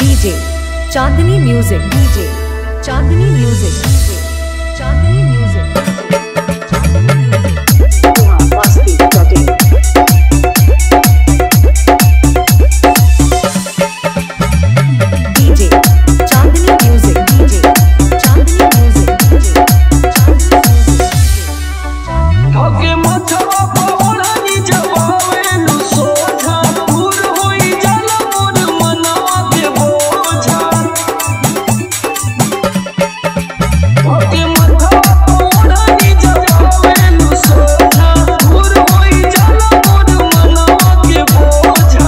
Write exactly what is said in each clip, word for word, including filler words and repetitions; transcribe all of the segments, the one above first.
DJ Chandni music, DJ Chandni music, DJ Chandni music, Masti dot in. DJ Chandni music, DJ Chandni music, DJ आगे माथवा पवनी जवावे नु सोझा दूर होई जाला मोर मनवा के बोझा। आगे माथवा पवनी जवावे नु सोझा दूर होई जाला मोर मनवा के बोझा।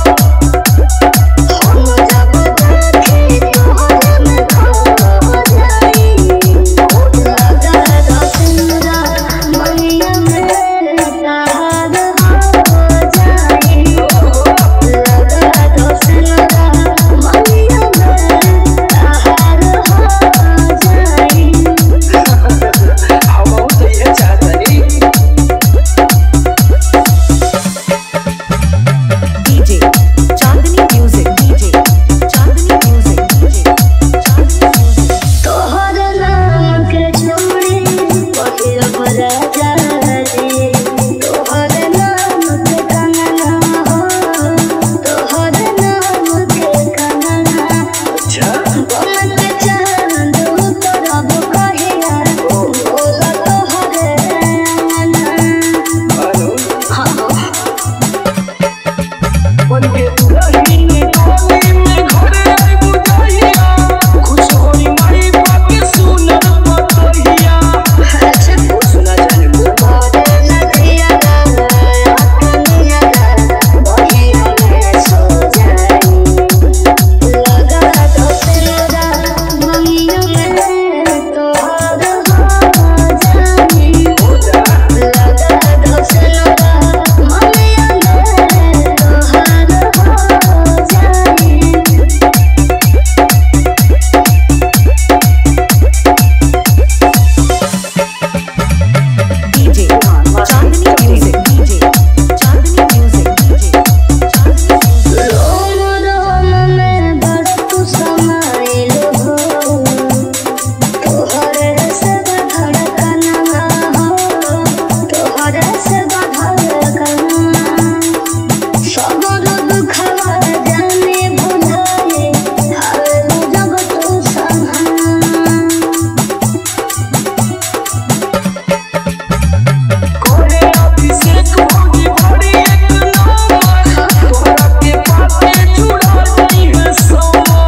हम जब देखे तोहरे में खो जाई, लगा दसरा मैया में तार हो जाई, लगा दसरा मैया में तार हो जाई। हम तो ये चाहतनी DJ Chandni music, DJ Chandni music, DJ Chandni music. तोहर नाम के चूड़ी पहिर राजा रे, तोहर नाम के कंगना हो, तोहर नाम के कंगना। अच्छा बन के चांद उतरब कहिया, बोला तोहरे अंगना। हेलो हाँ मन के दुल्हनी ने डोली में घरे आई बुझाइया खुश होई माई बाकी सुनर पतहिया। अच्छा सुना जाने को मोरे नदिया अपनिया बहिया में सो जाई, लगा दसरा मैया में तोहर हो जाई, लगा दसरा मैया में तोहर हो जाई। DJ Chandni music, DJ Chandni music, DJ Chandni music. रोम रोम में बड़ तू समाइल हो, तोहरे से धड़कना हो, तोहरे से धड़कना। सबर दुखवा जाने भुलाए, आवेलू जब तू संभालना। कोरे अभिषेक होगी बड़ी एक नामा तोहरा के पाते चुड़ा जाई है सोमा।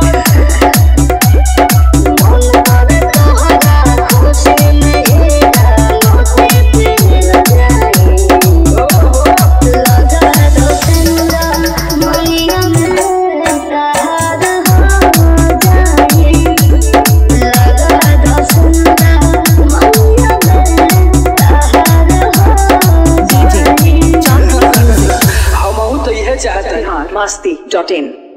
मन करे तोहरा खुशी में हीरा मोती पिघल जाई, लगा दसरा मैया में तार हो जाई, लगा दसरा मैया में तार हो डीजे जाई। चांदनी म्यूजिक। हम तो यह चाहते हैं मस्ती डॉट इन।